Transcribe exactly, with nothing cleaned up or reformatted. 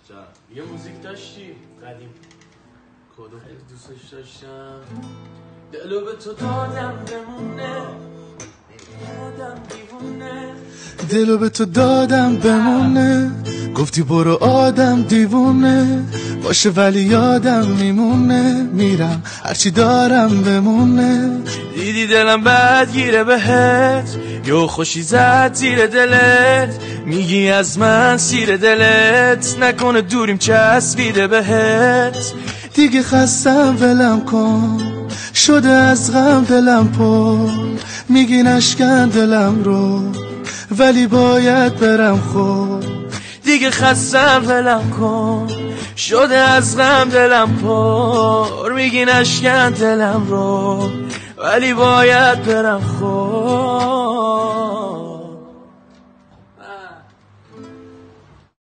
یه موزیک داشتیم قدیم کدوم خیلی دوستش داشتم دلو به تو دادم بمونه دادم دیوونه دلو به تو دادم بمونه گفتی برو آدم دیوونه باشه ولی یادم میمونه میرم هرچی دارم بمونه دیدی دلم بد گیره بهت یو خوشی زد زیر دلت میگی از من سیر دلت نکنه دوریم چسبیده بهت دیگه خستم ولم کن شده از غم دلم پر میگی نشکن دلم رو ولی باید برم خود دیگه خستم ولم کن شده از غم دلم پر میگی نشکن دلم رو ولی باید برم خود